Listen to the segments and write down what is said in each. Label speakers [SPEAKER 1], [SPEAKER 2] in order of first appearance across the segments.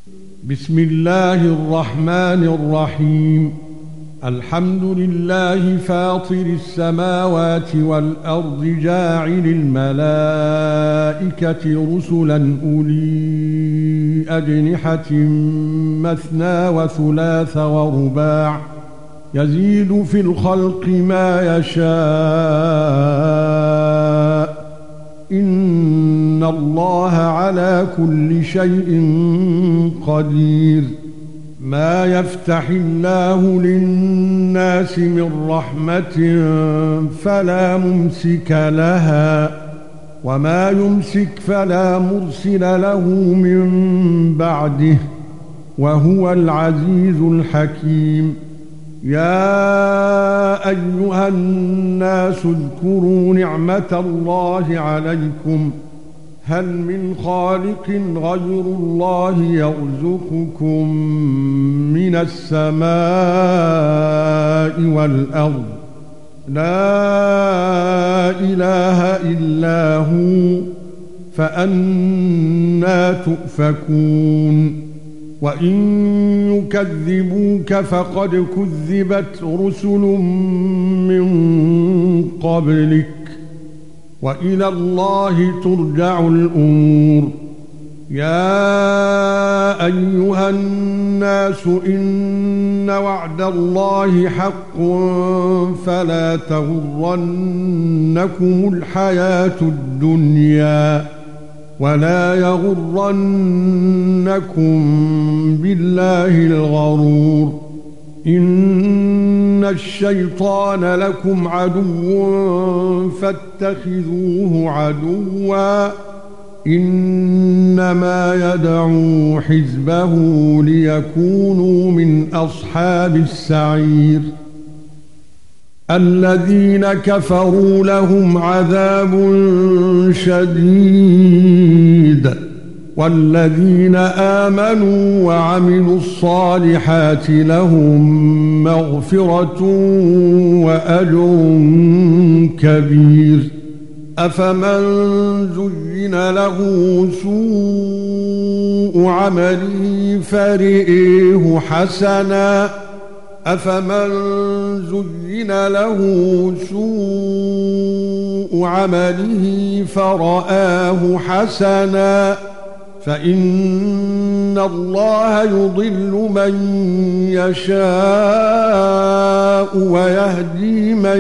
[SPEAKER 1] بسم الله الرحمن الرحيم. الحمد لله فاطر السماوات والأرض جاعل الملائكة رسلا أولي أجنحة مثنى وثلاث ورباع يزيد في الخلق ما يشاء إن الله على كل شيء قدير. ما يفتح الله للناس من رحمة فلا ممسك لها وما يمسك فلا مرسل له من بعده وهو العزيز الحكيم. يا أيها الناس اذكروا نعمة الله عليكم هل من خالق غير الله يرزقكم من السماء والأرض لا إله إلا هو فأنى تؤفكون. وإن يكذبوك فقد كذبت رسل من قبلك وإلى الله ترجع الأمور. يا أيها الناس إن وعد الله حق فلا تغرنكم الحياة الدنيا ولا يغرنكم بالله الغرور. إن الشيطان لكم عدو فاتخذوه عدوا إنما يدعو حزبه ليكونوا من أصحاب السعير. الذين كفروا لهم عذاب شديد والذين آمنوا وعملوا الصالحات لهم مغفرة وأجر كبير. أفمن زين له سوء عمله فرئه حسنا أفمن زين له سوء عمله فرآه حسنا فإن الله يضل من يشاء ويهدي من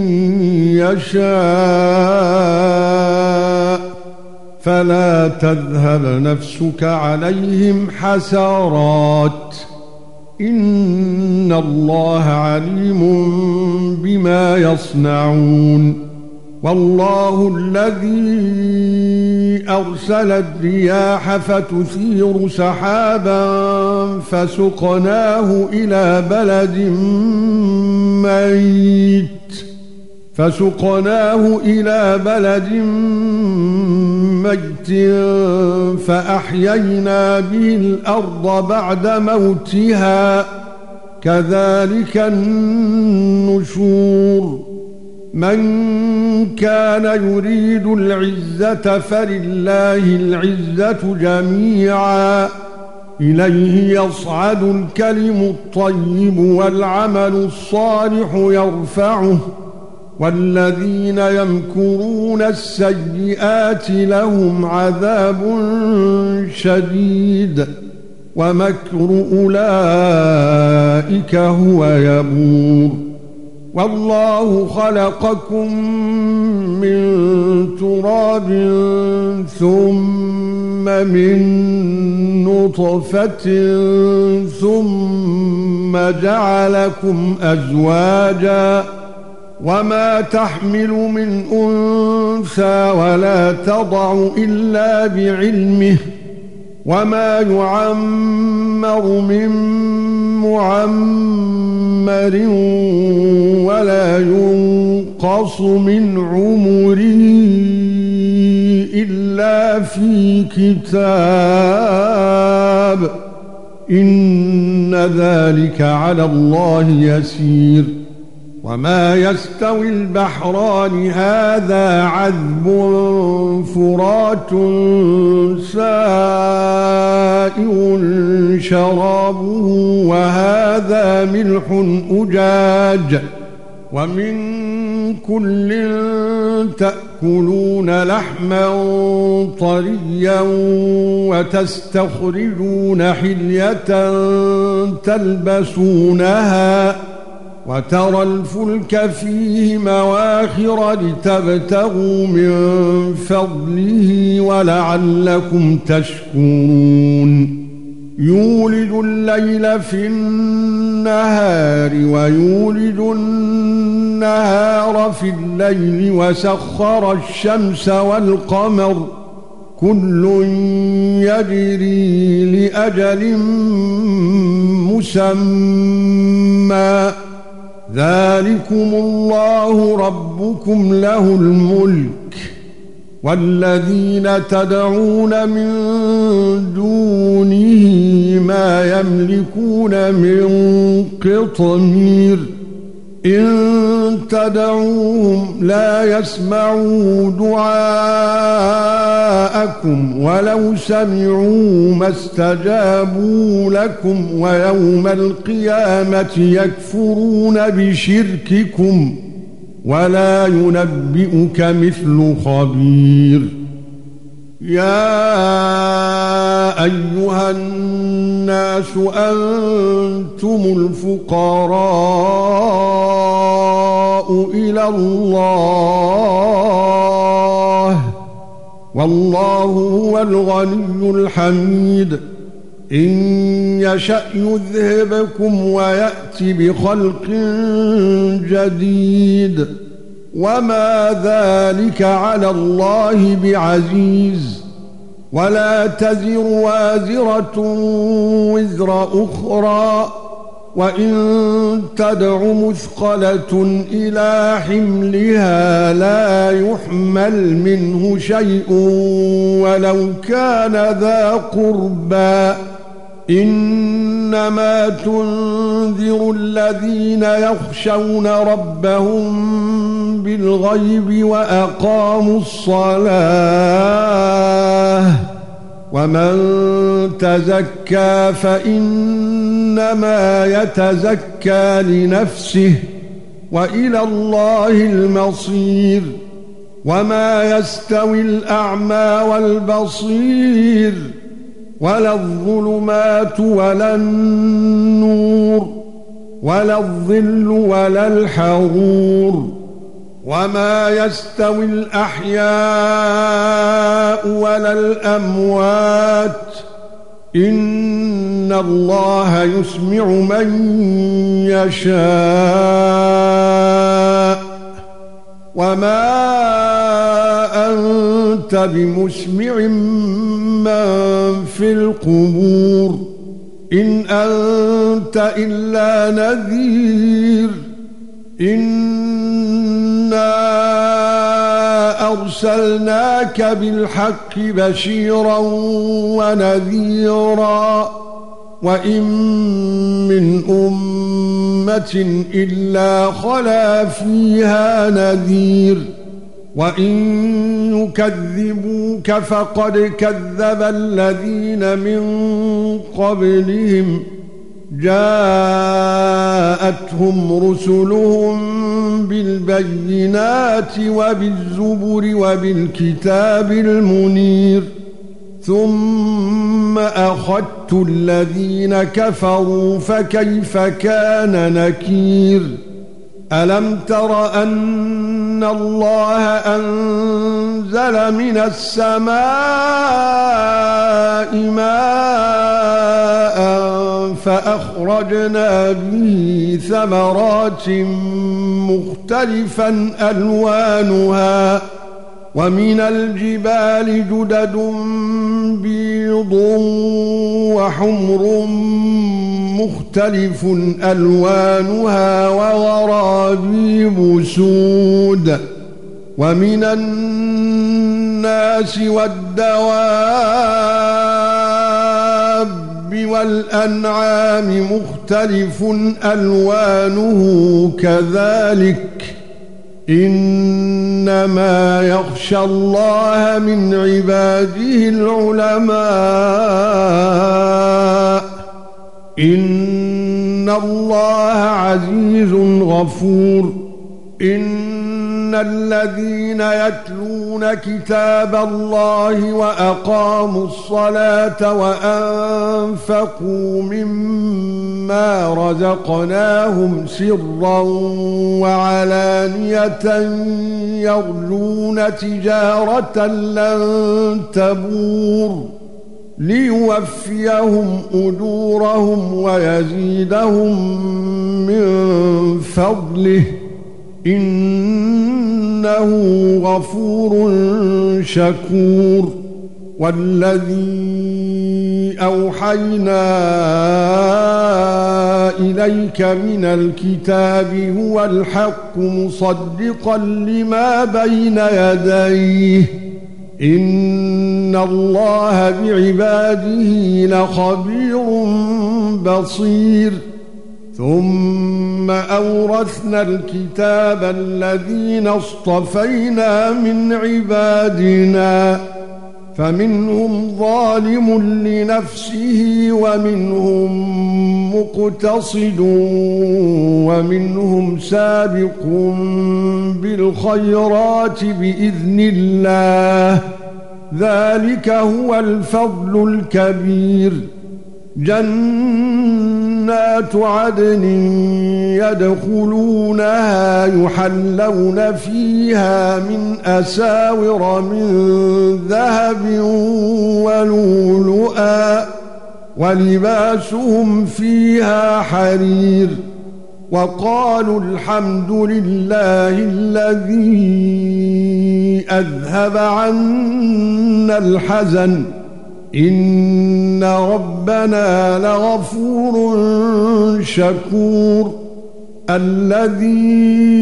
[SPEAKER 1] يشاء فلا تذهب نفسك عليهم حسرات إن الله عليم بما يصنعون. والله الذي أرسل الرياح فتثير سحابا فسقناه إلى بلد ميت فأحيينا به الأرض بعد موتها كذلك النشور. من كان يريد العزة فلله العزة جميعا إليه يصعد الكلم الطيب والعمل الصالح يرفعه والذين يمكرون السيئات لهم عذاب شديد ومكر أولئك هو يبور. والله خلقكم من تراب ثم من نطفة ثم جعلكم أزواجا وما تحمل من أنثى ولا تضع إلا بعلمه وما يعمر من معمر ولا ينقص من عمره إلا في كتاب إن ذلك على الله يسير. وما يستوي البحران هذا عذب فرات سائغ شرابه وهذا ملح أجاج ومن كل تأكلون لحما طريا وتستخرجون حلية تلبسونها وترى الفلك فيه مواخر لتبتغوا من فضله ولعلكم تشكرون يولج الليل في النهار ويولج النهار في الليل وسخر الشمس والقمر كل يجري لأجل مسمى ذلكم الله ربكم له الملك والذين تدعون من دونه ما يملكون من قطمير إن تدعوهم لا يسمعوا دعاءكم ولو سمعوا ما استجابوا لكم ويوم القيامة يكفرون بشرككم ولا ينبئك مثل خبير يا أيها الناس أنتم الفقراء إلى الله والله هو الغني الحميد إن يشأ يذهبكم ويأتي بخلق جديد وما ذلك على الله بعزيز ولا تزر وازرة وزر أخرى وإن تدع مثقلة إلى حملها لا يحمل منه شيء ولو كان ذا قربى إنما تنذر الذين يخشون ربهم بالغيب وأقاموا الصلاة ومن تزكى فإنما يتزكى لنفسه وإلى الله المصير وما يستوي الأعمى والبصير ولا الظلمات ولا النور ولا الظل ولا الحرور وما يستوي الأحياء ولا الأموات إن الله يسمع من يشاء وما أنت بمسمع من في القبور إن أنت إلا نذير إنا أرسلناك بالحق بشيرا ونذيرا وإن من أمة إلا خلا فيها نذير وإن يكذبوك فقد كذب الذين من قبلهم جاءتهم رسلهم بالبينات وبالزبر وبالكتاب المنير ثم أخذت الذين كفروا فكيف كان نكير ألم تر أن الله أنزل من السماء ماء فأخرجنا به ثمرات مختلفا ألوانها ومن الجبال جدد بيض وحمر مختلف ألوانها وغرابيب سود ومن الناس والدواب والأنعام مختلف ألوانه كذلك إنما يخشى الله من عباده العلماء إن الله عزيز غفور إن الذين يتلون كتاب الله وأقاموا الصلاة وأنفقوا مما رزقناهم سرا وعلانية يرجون تجارة لن تبور ليوفيهم أجورهم ويزيدهم من فضله إنه غفور شكور والذي أوحينا إليك من الكتاب هو الحق مصدقا لما بين يديه إن الله بعباده لخبير بصير ثم أورثنا الكتاب الذين اصطفينا من عبادنا فمنهم ظالم لنفسه ومنهم مقتصد ومنهم سابق بالخيرات بإذن الله ذلك هو الفضل الكبير جنات عدن يدخلونها يحلون فيها من أساور من ذهب ولؤلؤا ولباسهم فيها حرير وقالوا الحمد لله الذي أذهب عنا الحزن إن ربنا لغفور شكور الذي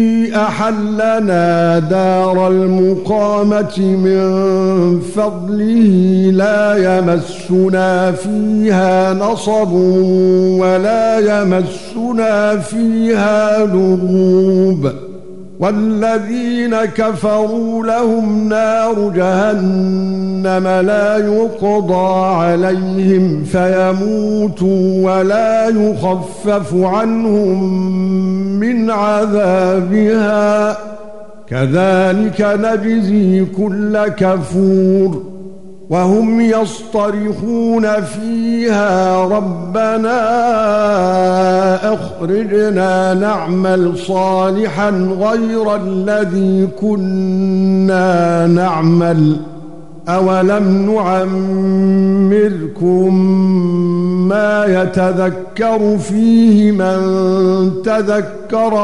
[SPEAKER 1] أحلنا دار المقامة من فضله لا يمسنا فيها نصب ولا يمسنا فيها لغوب والذين كفروا لهم نار جهنم لا يقضى عليهم فيموتوا ولا يخفف عنهم من عذابها كذلك نجزي كل كفور وهم يصطرخون فيها ربنا أخرجنا نعمل صالحا غير الذي كنا نعمل أولم نعمركم ما يتذكر فيه من تذكر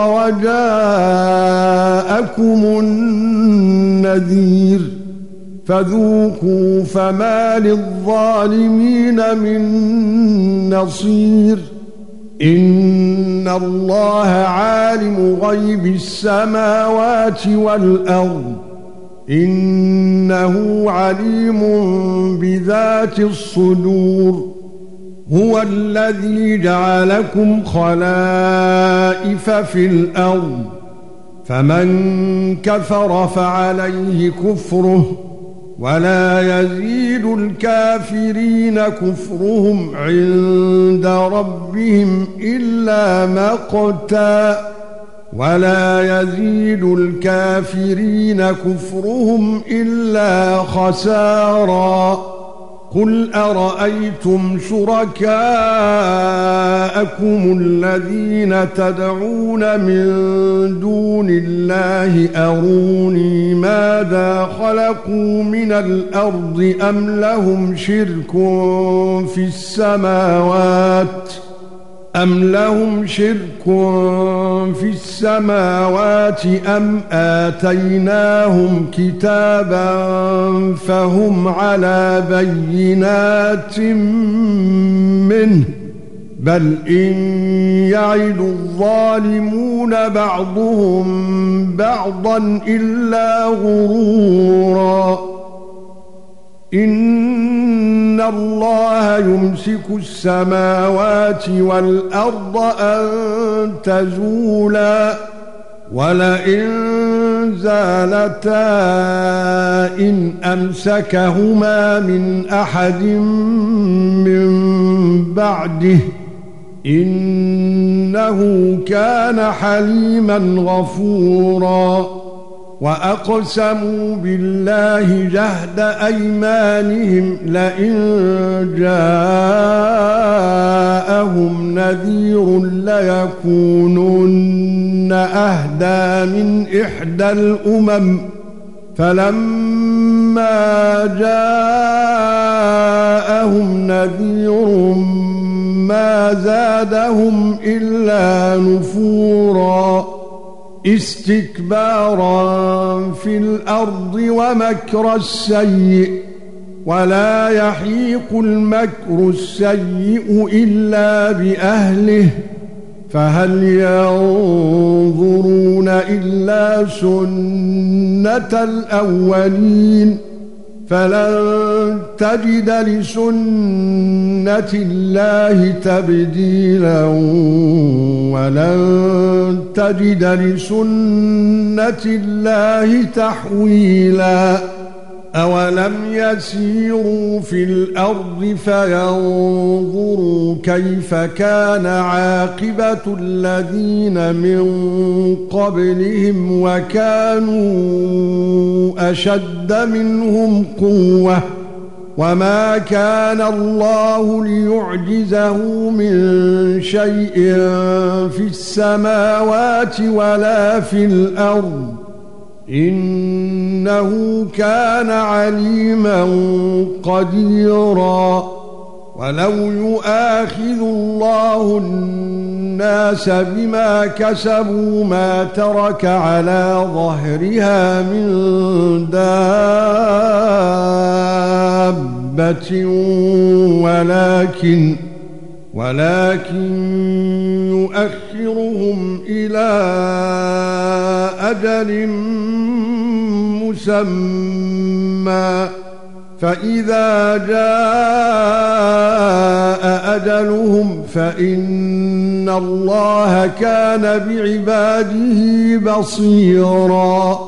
[SPEAKER 1] وجاءكم النذير فذوقوا فما للظالمين من نصير إن الله عالم غيب السماوات والأرض إنه عليم بذات الصدور هو الذي جعلكم خلائف في الأرض فمن كفر فعليه كفره ولا يزيد الكافرين كفرهم عند ربهم إلا مقتا ولا يزيد الكافرين كفرهم إلا خسارا قل أرأيتم شركاءكم الذين تدعون من دون الله أروني ماذا خلقوا من الأرض أم لهم شرك في السماوات أم آتيناهم كتابا فهم على بينات منه بل إن يعد الظالمون بعضهم بعضا إلا غرورا إِنَّ اللَّهَ يُمْسِكُ السَّمَاوَاتِ وَالْأَرْضَ أَن تَزُولَا وَلَئِن زَالَتَا إِنْ أَمْسَكَهُمَا مِنْ أَحَدٍ مِّن بَعْدِهِ إِنَّهُ كَانَ حَلِيمًا غَفُورًا وَأَقْسَمُوا بِاللَّهِ جَهْدَ أَيْمَانِهِمْ لَئِن جَاءَهُمْ نَذِيرٌ لَّيَكُونُنَّ أَهْدَىٰ مِنْ إِحْدَى الْأُمَمِ فَلَمَّا جَاءَهُمْ نَذِيرٌ مَّا زَادَهُمْ إِلَّا نُفُورًا استكبارا في الأرض ومكر السيء ولا يحيق المكر السيء إلا بأهله فهل ينظرون إلا سنة الأولين فلن تجد لسنة الله تبديلا ولن تجد لسنة الله تحويلا أولم يسيروا في الأرض فينظروا كيف كان عاقبة الذين من قبلهم وكانوا أشد منهم قوة وما كان الله ليعجزه من شيء في السماوات ولا في الأرض إنه كان عليما قديرا ولو يؤاخذ الله الناس بما كسبوا ما ترك على ظهرها من دابة ولكن يؤخرهم إلى أجل مسمى فإذا جاء أجلهم فإن الله كان بعباده بصيرا